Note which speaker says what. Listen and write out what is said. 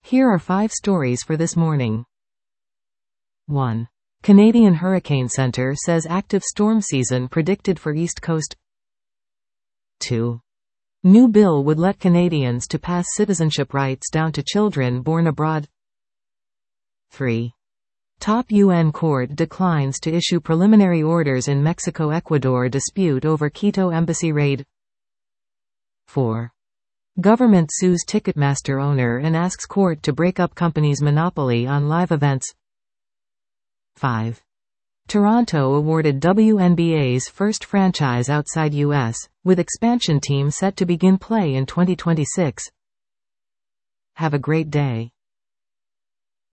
Speaker 1: Here are 5 stories for this morning. 1. Canadian Hurricane Center says active storm season predicted for East Coast. 2. New bill would let Canadians to pass citizenship rights down to children born abroad. 3. Top UN court declines to issue preliminary orders in Mexico-Ecuador dispute over Quito embassy raid. 4. Government sues Ticketmaster owner and asks court to break up company's monopoly on live events. 5. Toronto awarded WNBA's first franchise outside U.S., with expansion team set to begin play in 2026. Have a great day.